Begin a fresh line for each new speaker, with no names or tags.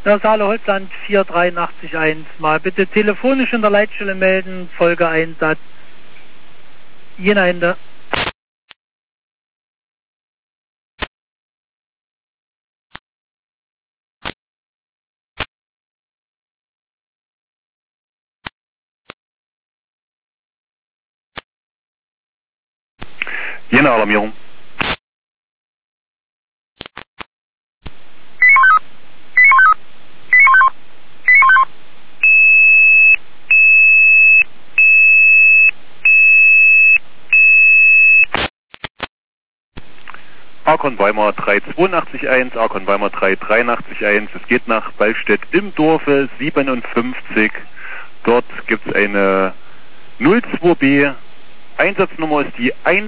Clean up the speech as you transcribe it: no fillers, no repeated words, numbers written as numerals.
Ja, Saale-Holzland 43881. Mal bitte telefonisch in der Leitstelle melden, Folgeeinsatz. Jena Ende.
Jena Alarmierung. Arkon Weimar 3881, Arkon Weimar 3881. Es geht nach Ballstedt im Dorfe 57. Dort gibt es eine 02B. Einsatznummer ist die 1.